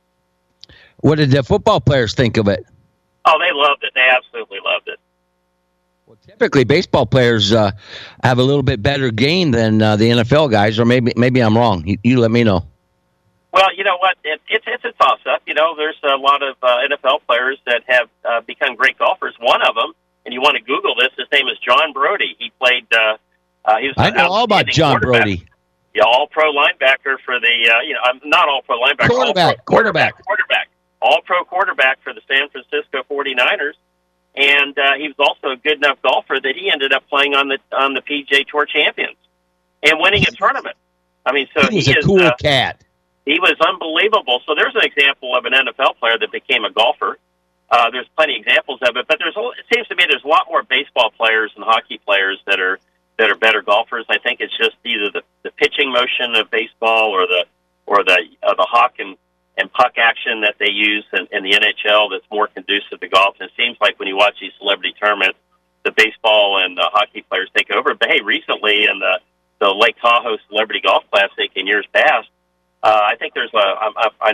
What did the football players think of it? Oh, they loved it. They absolutely loved it. Well, typically, baseball players uh, have a little bit better game than uh, the N F L guys, or maybe maybe I'm wrong. You, you let me know. Well, you know what? It, it's it's a toss-up. You know, there's a lot of uh, N F L players that have uh, become great golfers. One of them, and you want to Google this, his name is John Brody. He played. Uh, uh, he was I know all about John Brody. Yeah, all-pro linebacker for the. Uh, you know, I'm not all-pro linebacker. Quarterback, all-pro quarterback, quarterback, all-pro quarterback for the San Francisco forty-niners, and uh, he was also a good enough golfer that he ended up playing on the on the P G A Tour Champions and winning a tournament. I mean, so he was he a is, cool uh, cat. He was unbelievable. So there's an example of an N F L player that became a golfer. Uh, there's plenty of examples of it, but there's a, it seems to me there's a lot more baseball players and hockey players that are that are better golfers. I think it's just either the, the pitching motion of baseball or the or the uh, the hawk and, and puck action that they use in, in the N H L that's more conducive to golf. And it seems like when you watch these celebrity tournaments, the baseball and the hockey players take over. But hey, recently in the the Lake Tahoe Celebrity Golf Classic in years past. Uh, I think there's a, I'm, I'm not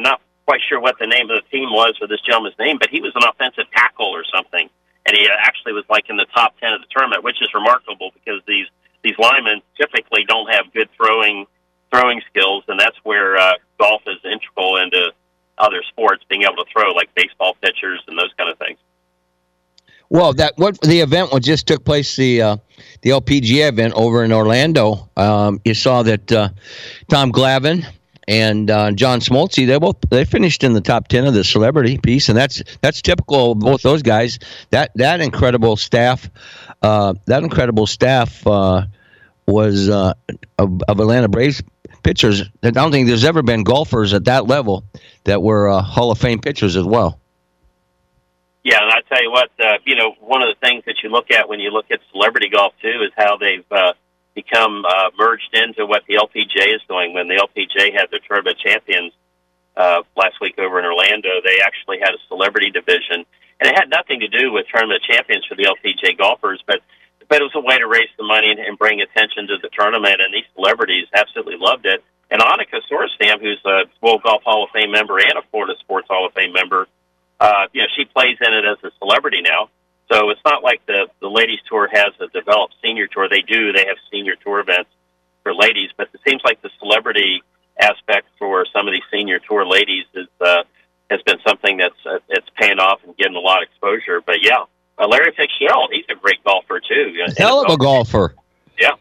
quite sure what the name of the team was or this gentleman's name, but he was an offensive tackle or something, and he actually was like in the top ten of the tournament, which is remarkable because these these linemen typically don't have good throwing throwing skills, and that's where uh, golf is integral into other sports, being able to throw like baseball pitchers and those kind of things. Well, that what the event what just took place, the uh, the L P G A event over in Orlando. Um, you saw that uh, Tom Glavine and uh, John Smoltz, they both they finished in the top ten of the celebrity piece, and that's that's typical of both those guys. That that incredible staff, uh, that incredible staff uh, was uh, of, of Atlanta Braves pitchers. I don't think there's ever been golfers at that level that were uh, Hall of Fame pitchers as well. Yeah, and I tell you what, uh, you know, one of the things that you look at when you look at celebrity golf too is how they've uh, become uh, merged into what the L P G A is doing. When the L P G A had their Tournament Champions uh, last week over in Orlando, they actually had a celebrity division, and it had nothing to do with Tournament Champions for the L P G A golfers, but but it was a way to raise the money and, and bring attention to the tournament, and these celebrities absolutely loved it. And Annika Sorenstam, who's a World Golf Hall of Fame member and a Florida Sports Hall of Fame member, Uh, you know, she plays in it as a celebrity now. So it's not like the, the ladies tour has a developed senior tour. They do. They have senior tour events for ladies, but it seems like the celebrity aspect for some of these senior tour ladies is, uh, has been something that's, uh, it's paying off and getting a lot of exposure. But yeah, uh, Larry Fitzgerald, he's a great golfer too. Hell of a golfer. Yeah.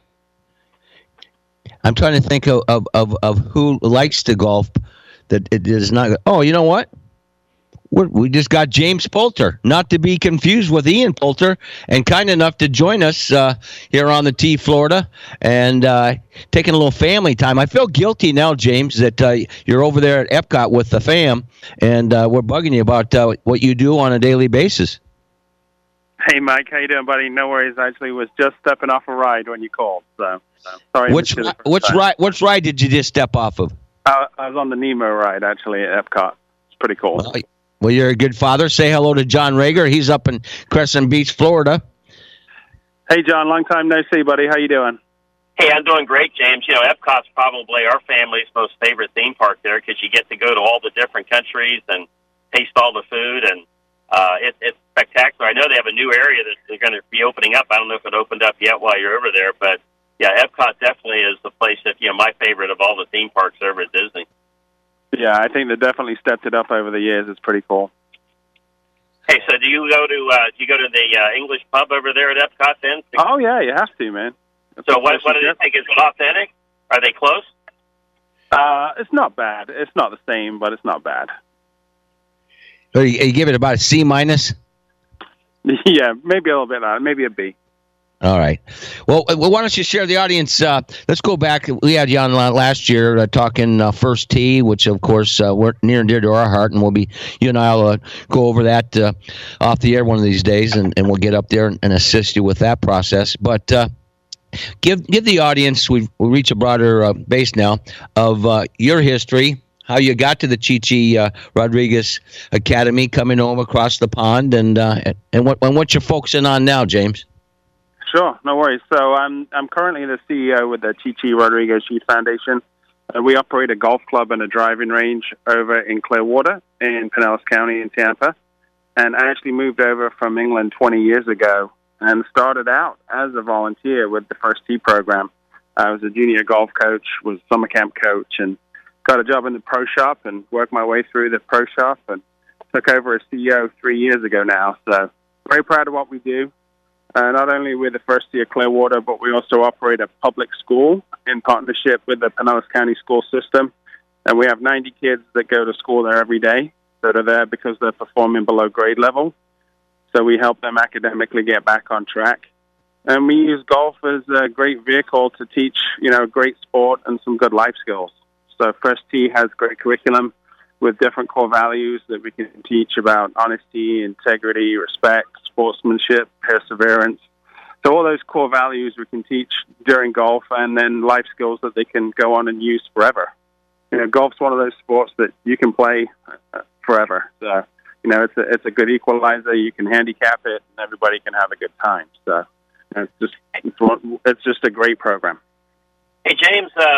I'm trying to think of, of, of, of who likes to golf that it is not. Oh, you know what? We're, we just got James Poulter, not to be confused with Ian Poulter, and kind enough to join us uh, here on the Tee, Florida, and uh, taking a little family time. I feel guilty now, James, that uh, you're over there at Epcot with the fam, and uh, we're bugging you about uh, what you do on a daily basis. Hey, Mike, how you doing, buddy? No worries. I actually was just stepping off a ride when you called, so, so sorry. Which which ride? Which ride did you just step off of? Uh, I was on the Nemo ride actually at Epcot. It's pretty cool. Well, Well, you're a good father. Say hello to John Rager. He's up in Crescent Beach, Florida. Hey, John. Long time no see, buddy. How you doing? Hey, I'm doing great, James. You know, Epcot's probably our family's most favorite theme park there because you get to go to all the different countries and taste all the food, and uh, it, it's spectacular. I know they have a new area that they're going to be opening up. I don't know if it opened up yet while you're over there, but yeah, Epcot definitely is the place that, you know, my favorite of all the theme parks over at Disney. Yeah, I think they definitely stepped it up over the years. It's pretty cool. Hey, so do you go to uh, do you go to the uh, English pub over there at Epcot then? Oh yeah, you have to, man. That's so what what do they think? Is it authentic? Are they close? Uh, it's not bad. It's not the same, but it's not bad. So you, you give it about a C minus? Yeah, maybe a little bit. Uh, maybe a B. All right. Well, why don't you share the audience? Uh, let's go back. We had you on last year uh, talking uh, First Tee, which, of course, uh, we're near and dear to our heart, and we'll be you and I will uh, go over that uh, off the air one of these days, and, and we'll get up there and, and assist you with that process. But uh, give give the audience, we've we reach a broader uh, base now, of uh, your history, how you got to the Chi-Chi uh, Rodriguez Academy, coming over across the pond, and uh, and what and what you're focusing on now, James. Sure, no worries. So I'm I'm currently the C E O with the Chi-Chi Rodriguez Youth Foundation. Uh, we operate a golf club and a driving range over in Clearwater in Pinellas County in Tampa. And I actually moved over from England twenty years ago and started out as a volunteer with the First Tee program. I was a junior golf coach, was a summer camp coach, and got a job in the pro shop and worked my way through the pro shop and took over as C E O three years ago now. So very proud of what we do. Uh, not only with the First Tee of Clearwater, but we also operate a public school in partnership with the Pinellas County school system. And we have ninety kids that go to school there every day that are there because they're performing below grade level. So we help them academically get back on track. And we use golf as a great vehicle to teach, you know, great sport and some good life skills. So First Tee has great curriculum with different core values that we can teach about honesty, integrity, respect, sportsmanship, perseverance. So all those core values we can teach during golf, and then life skills that they can go on and use forever. You know, golf's one of those sports that you can play forever. So, you know, it's a, it's a good equalizer. You can handicap it, and everybody can have a good time. So, you know, it's just it's, it's just a great program. Hey, James, uh,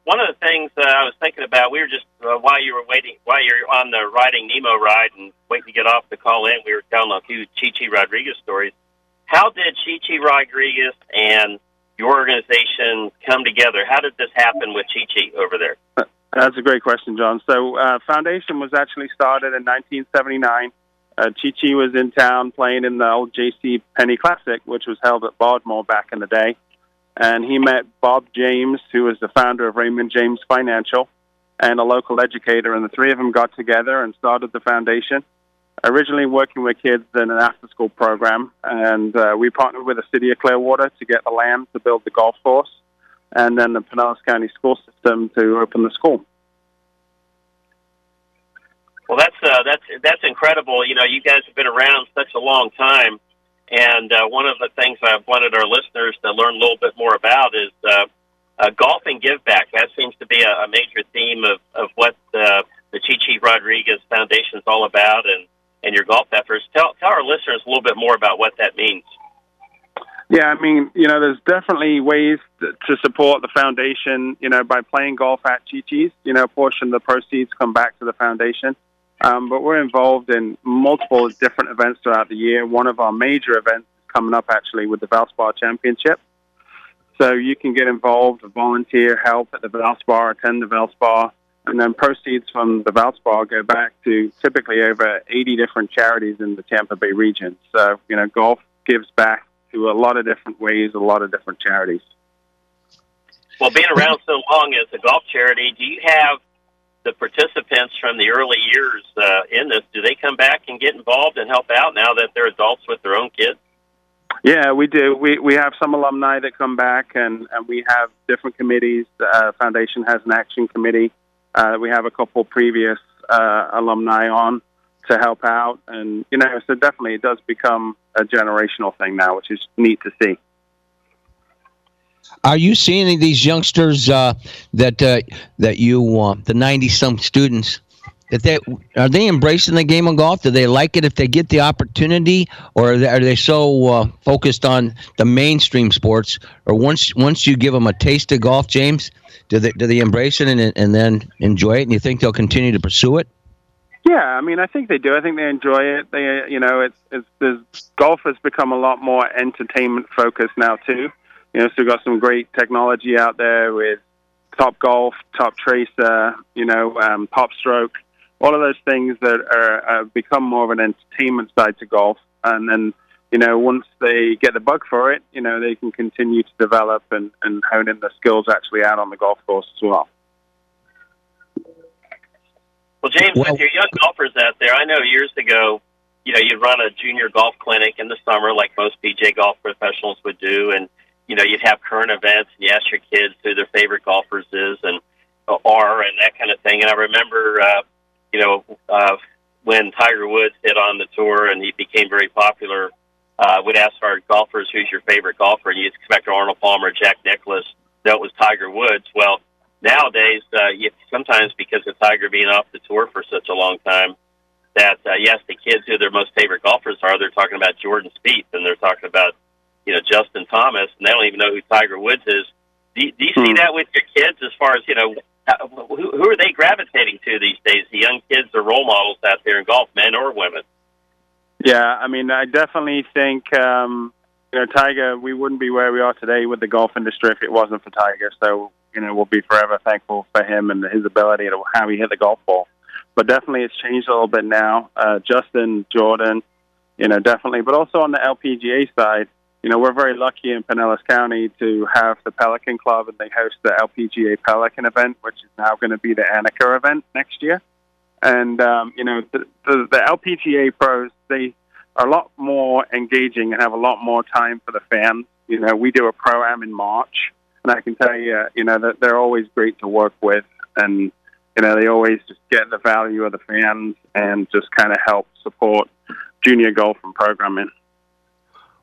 one of the things uh, I was thinking about, we were just, uh, while you were waiting, while you're on the Riding Nemo ride and waiting to get off the call in, we were telling a few Chi-Chi Rodriguez stories. How did Chi-Chi Rodriguez and your organization come together? How did this happen with Chi-Chi over there? That's a great question, John. So uh, Foundation was actually started in nineteen seventy-nine. Uh, Chi-Chi was in town playing in the old J C Penney Classic, which was held at Bardmore back in the day. And he met Bob James, who was the founder of Raymond James Financial, and a local educator, and the three of them got together and started the foundation, originally working with kids in an after-school program. And uh, we partnered with the city of Clearwater to get the land to build the golf course, and then the Pinellas County school system to open the school. Well, that's uh, that's that's incredible. You know, you guys have been around such a long time, and uh, one of the things I've wanted our listeners to learn a little bit more about is uh, uh, golf and give back. That seems to be a, a major theme of of what uh, the Chi-Chi Rodriguez Foundation is all about, and, and your golf efforts. Tell tell our listeners a little bit more about what that means. Yeah, I mean, you know, there's definitely ways to, to support the foundation, you know, by playing golf at Chi-Chi's. You know, a portion of the proceeds come back to the foundation. Um, but we're involved in multiple different events throughout the year. One of our major events is coming up, actually, with the Valspar Championship. So you can get involved, volunteer, help at the Valspar, attend the Valspar, and then proceeds from the Valspar go back to typically over eighty different charities in the Tampa Bay region. So, you know, golf gives back to a lot of different ways, a lot of different charities. Well, being around so long as a golf charity, do you have the participants from the early years uh, in this, do they come back and get involved and help out now that they're adults with their own kids? Yeah, we do. We we have some alumni that come back, and, and we have different committees. The uh, foundation has an action committee. Uh, we have a couple previous uh, alumni on to help out. And, you know, so definitely it does become a generational thing now, which is neat to see. Are you seeing any of these youngsters uh, that uh, that you uh, the ninety-some students that they are they embracing the game of golf? Do they like it if they get the opportunity, or are they, are they so uh, focused on the mainstream sports? Or once once you give them a taste of golf, James, do they do they embrace it and and then enjoy it? And you think they'll continue to pursue it? Yeah, I mean, I think they do. I think they enjoy it. They, you know, it's it's there's, golf has become a lot more entertainment focused now too. You know, so we've got some great technology out there with Top Golf, Top Tracer, you know, um, Top Stroke, all of those things that are uh, become more of an entertainment side to golf. And then, you know, once they get the bug for it, you know, they can continue to develop and, and hone in their skills actually out on the golf course as well. Well, James, well, with your young golfers out there, I know years ago, you know, you'd run a junior golf clinic in the summer like most P J golf professionals would do, and you know, you'd have current events, and you ask your kids who their favorite golfers is and are, and that kind of thing. And I remember, uh, you know, uh, when Tiger Woods hit on the tour and he became very popular, uh, we'd ask our golfers, who's your favorite golfer? And you'd expect Arnold Palmer, Jack Nicklaus. No, it was Tiger Woods. Well, nowadays, uh, you, sometimes because of Tiger being off the tour for such a long time, that, uh, yes, the kids who their most favorite golfers are, they're talking about Jordan Spieth, and they're talking about you know, Justin Thomas, and they don't even know who Tiger Woods is. Do you, do you see that with your kids as far as, you know, who, who are they gravitating to these days? The young kids are role models out there in golf, men or women. Yeah, I mean, I definitely think, um, you know, Tiger, we wouldn't be where we are today with the golf industry if it wasn't for Tiger. So, you know, we'll be forever thankful for him and his ability to how he hit the golf ball. But definitely it's changed a little bit now. Uh, Justin, Jordan, you know, definitely. But also on the L P G A side, you know, we're very lucky in Pinellas County to have the Pelican Club, and they host the L P G A Pelican event, which is now going to be the Annika event next year. And, um, you know, the, the, the L P G A pros, they are a lot more engaging and have a lot more time for the fans. You know, we do a Pro-Am in March, and I can tell you, you know, that they're always great to work with. And, you know, they always just get the value of the fans and just kind of help support junior golf and programming.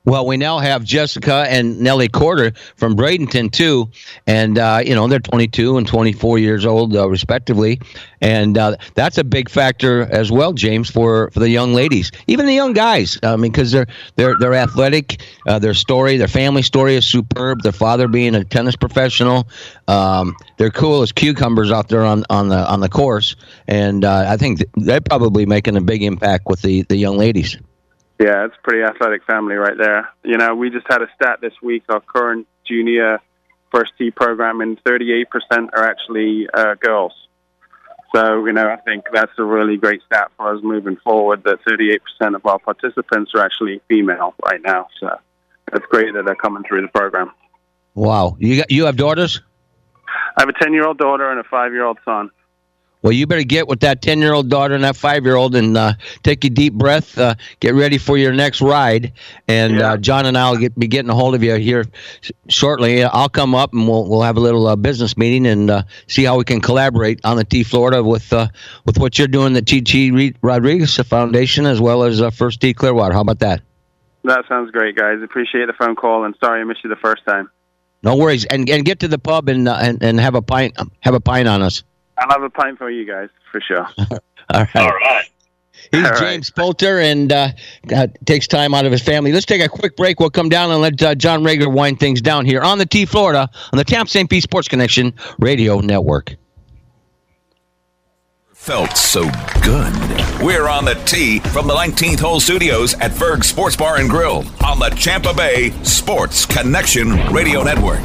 Well, we now have Jessica and Nellie Corder from Bradenton, too. And, uh, you know, they're twenty-two and twenty-four years old, uh, respectively. And uh, that's a big factor as well, James, for, for the young ladies, even the young guys. I mean, because they're, they're, they're athletic. Uh, their story, their family story is superb. Their father being a tennis professional. Um, they're cool as cucumbers out there on, on, the, on the course. And uh, I think they're probably making a big impact with the, the young ladies. Yeah, it's a pretty athletic family right there. You know, we just had a stat this week. Our current junior first tee program, and thirty-eight percent are actually uh, girls. So, you know, I think that's a really great stat for us moving forward, that thirty-eight percent of our participants are actually female right now. So it's great that they're coming through the program. Wow. You got, you have daughters? I have a ten-year-old daughter and a five-year-old son. Well, you better get with that ten-year-old daughter and that five-year-old and uh, take a deep breath, uh, get ready for your next ride. And yeah. uh, John and I will get, be getting a hold of you here shortly. I'll come up and we'll we'll have a little uh, business meeting and uh, see how we can collaborate on the Tee Florida with uh, with what you're doing, the Chi-Chi Rodriguez Foundation, as well as uh, First Tee Clearwater. How about that? That sounds great, guys. Appreciate the phone call, and sorry I missed you the first time. No worries. And and get to the pub and uh, and, and have a pint have a pint on us. I'll have a pint for you guys, for sure. All right. All right. He's All right. James Poulter, and uh, uh, takes time out of his family. Let's take a quick break. We'll come down and let uh, John Rager wind things down here on the Tee Florida on the Tampa Saint Pete Sports Connection Radio Network. Felt so good. We're on the tee from the nineteenth Hole Studios at Ferg Sports Bar and Grill on the Tampa Bay Sports Connection Radio Network.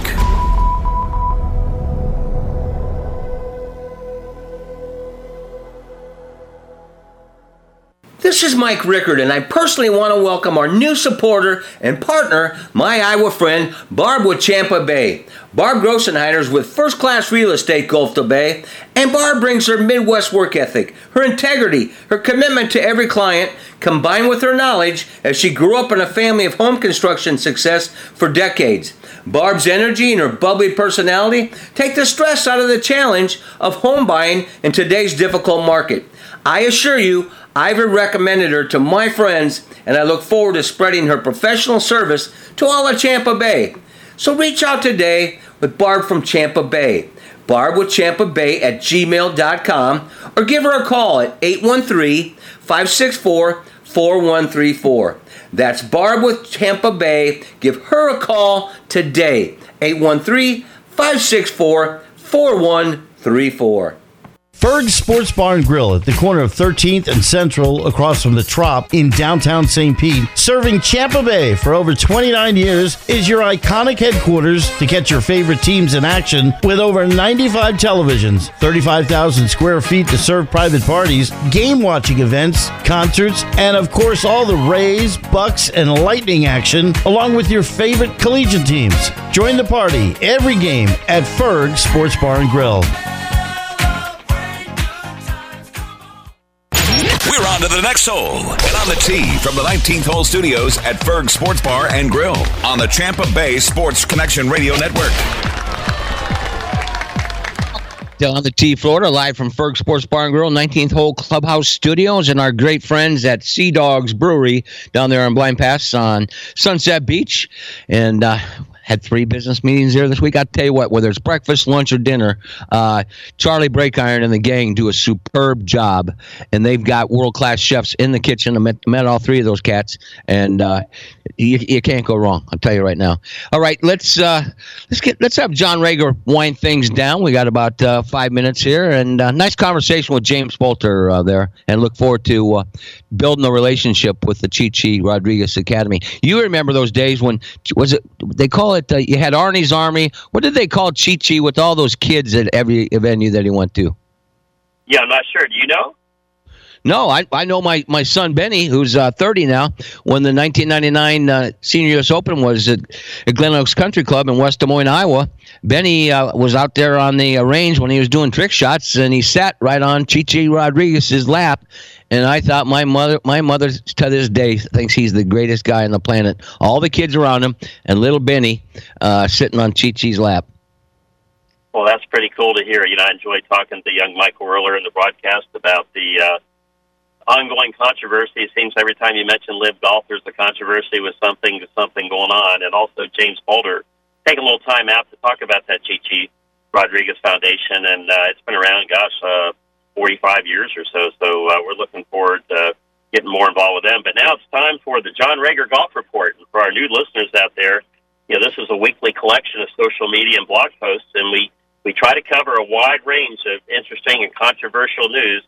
This is Mike Rickard, and I personally want to welcome our new supporter and partner, my Iowa friend, Barb with Tampa Bay. Barb Grossenheiner's with First Class Real Estate Gulf to Bay, and Barb brings her Midwest work ethic, her integrity, her commitment to every client, combined with her knowledge as she grew up in a family of home construction success for decades. Barb's energy and her bubbly personality take the stress out of the challenge of home buying in today's difficult market. I assure you, I've recommended her to my friends, and I look forward to spreading her professional service to all of Tampa Bay. So reach out today with Barb from Tampa Bay. Barb with Tampa Bay at gmail dot com, or give her a call at eight one three, five six four, four one three four. That's Barb with Tampa Bay. Give her a call today, eight one three, five six four, four one three four. Ferg Sports Bar and Grill at the corner of thirteenth and Central across from the Trop in downtown Saint Pete, serving Tampa Bay for over twenty-nine years, is your iconic headquarters to catch your favorite teams in action with over ninety-five televisions, thirty-five thousand square feet to serve private parties, game watching events, concerts, and of course all the Rays, Bucks, and Lightning action, along with your favorite collegiate teams. Join the party every game at Ferg Sports Bar and Grill. We're on to the next hole. And on the tee from the nineteenth Hole Studios at Ferg Sports Bar and Grill on the Tampa Bay Sports Connection Radio Network. Still on the Tee Florida, live from Ferg Sports Bar and Grill, nineteenth Hole Clubhouse Studios, and our great friends at Sea Dogs Brewery down there on Blind Pass on Sunset Beach. And uh, had three business meetings there this week. I'll tell you what, whether it's breakfast, lunch, or dinner, uh, Charlie Breakiron and the gang do a superb job, and they've got world-class chefs in the kitchen. I met, met all three of those cats, and uh, you, you can't go wrong. I'll tell you right now. All right, let's uh, let's get let's have John Rager wind things down. We got about uh, five minutes here, and uh, nice conversation with James Poulter uh, there, and look forward to uh, building a relationship with the Chi-Chi Rodriguez Academy. You remember those days when was it? They call it. Uh, you had Arnie's Army. What did they call Chi-Chi with all those kids at every venue that he went to? Yeah, I'm not sure. Do you know? No, I I know my, my son Benny, who's uh, thirty now, when the nineteen ninety-nine uh, Senior U S Open was at, at Glen Oaks Country Club in West Des Moines, Iowa. Benny uh, was out there on the uh, range when he was doing trick shots, and he sat right on Chi-Chi Rodriguez's lap. And I thought my mother, my mother to this day thinks he's the greatest guy on the planet. All the kids around him, and little Benny uh, sitting on Chi-Chi's lap. Well, that's pretty cool to hear. You know, I enjoyed talking to young Michael earlier in the broadcast about the uh, ongoing controversy. It seems every time you mention Live Golf, there's a controversy with something something going on. And also James Boulder, take a little time out to talk about that Chi-Chi Rodriguez Foundation. And uh, it's been around, gosh, uh, forty-five years or so. So uh, we're looking forward to getting more involved with them. But now it's time for the John Rager Golf Report. And for our new listeners out there, you know, this is a weekly collection of social media and blog posts, and we, we try to cover a wide range of interesting and controversial news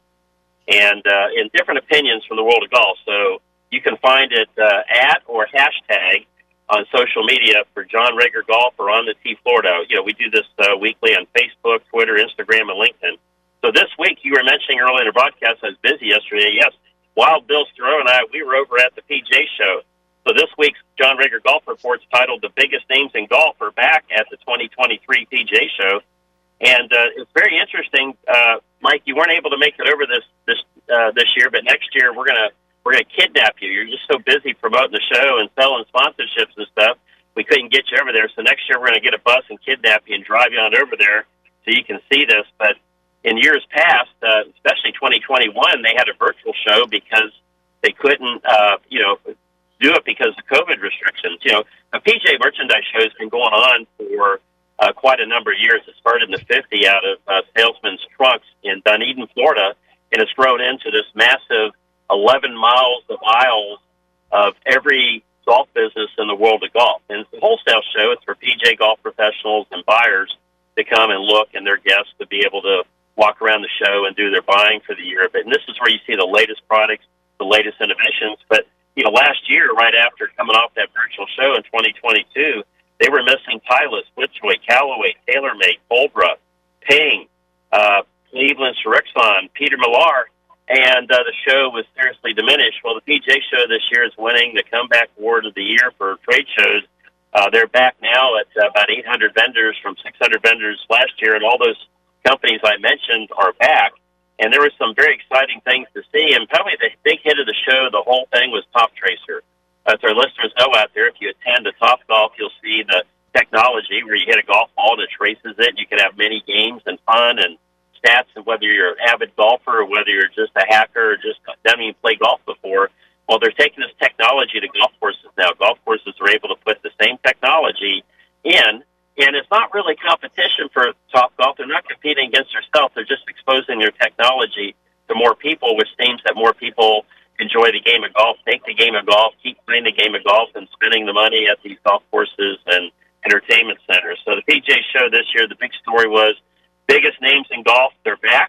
and uh, in different opinions from the world of golf. So you can find it uh, at or hashtag on social media for John Rager Golf or On the Tee Florida. You know, we do this uh, weekly on Facebook, Twitter, Instagram, and LinkedIn. So this week, you were mentioning earlier in the broadcast, I was busy yesterday. Yes, Wild Bill Sterow and I, we were over at the P J Show. So this week's John Rager Golf Report is titled The Biggest Names in Golf Are Back at the twenty twenty-three P J Show. And uh, it's very interesting. Uh, Mike, you weren't able to make it over this this uh, this year, but next year we're gonna we're gonna kidnap you. You're just so busy promoting the show and selling sponsorships and stuff. We couldn't get you over there. So next year we're gonna get a bus and kidnap you and drive you on over there so you can see this. But in years past, uh, especially twenty twenty-one, they had a virtual show because they couldn't, uh, you know, do it because of COVID restrictions. You know, a P J merchandise show has been going on for uh, quite a number of years. It started in the fifties out of uh, Salesman's Trunks in Dunedin, Florida, and it's grown into this massive eleven miles of aisles of every golf business in the world of golf. And it's a wholesale show. It's for P J golf professionals and buyers to come and look, and their guests to be able to walk around the show and do their buying for the year. But and this is where you see the latest products, the latest innovations. But, you know, last year, right after coming off that virtual show in twenty twenty-two, they were missing Titleist, FootJoy, Callaway, TaylorMade, Cobra, Ping, uh, Cleveland, Srixon, Peter Millar, and uh, the show was seriously diminished. Well, the P J Show this year is winning the Comeback Award of the Year for trade shows. Uh, they're back now at uh, about eight hundred vendors from six hundred vendors last year, and all those companies I mentioned are back, and there were some very exciting things to see. And probably the big hit of the show, the whole thing, was Top Tracer. As our listeners know out there, if you attend a Top Golf, you'll see the technology where you hit a golf ball and it traces it. You can have many games and fun and stats, and whether you're an avid golfer or whether you're just a hacker or just haven't even played golf before. Well, they're taking this technology to golf courses now. Golf courses are able to put the same technology in. And it's not really competition for Top Golf. They're not competing against themselves. They're just exposing their technology to more people, which seems that more people enjoy the game of golf, take the game of golf, keep playing the game of golf, and spending the money at these golf courses and entertainment centers. So the P J Show this year, the big story was biggest names in golf, they're back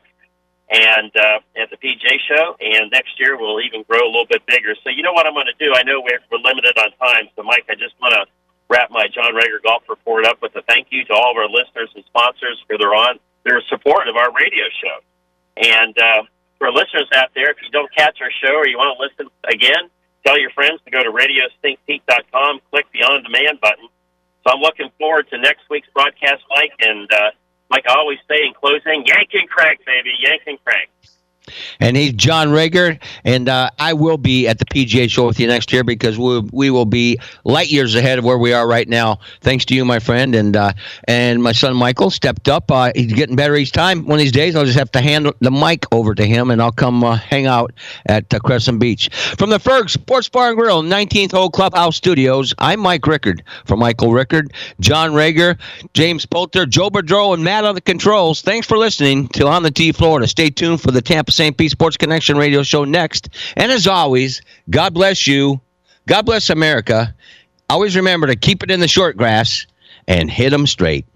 and uh, at the P J Show. And next year we'll even grow a little bit bigger. So you know what I'm going to do? I know we're, we're limited on time. So, Mike, I just want to wrap my John Rager Golf Report up with a thank you to all of our listeners and sponsors for their on their support of our radio show. And uh, for listeners out there, if you don't catch our show or you want to listen again, tell your friends to go to radio stink peak dot com, click the on-demand button. So I'm looking forward to next week's broadcast, Mike. And uh, like I always say in closing, yank and crank, baby, yank and crank. And he's John Rager, and uh, I will be at the P G A Show with you next year because we we will be light years ahead of where we are right now. Thanks to you, my friend, and uh, and my son Michael stepped up. Uh, he's getting better each time. One of these days, I'll just have to hand the mic over to him, and I'll come uh, hang out at uh, Crescent Beach. From the Ferg Sports Bar and Grill, nineteenth Hole Clubhouse Studios, I'm Mike Rickard. For Michael Rickard, John Rager, James Poulter, Joe Boudreau, and Matt on the controls, thanks for listening to On the Tee Florida. Stay tuned for the Tampa Saint Pete Sports Connection radio show next. And as always, God bless you. God bless America. Always remember to keep it in the short grass and hit them straight.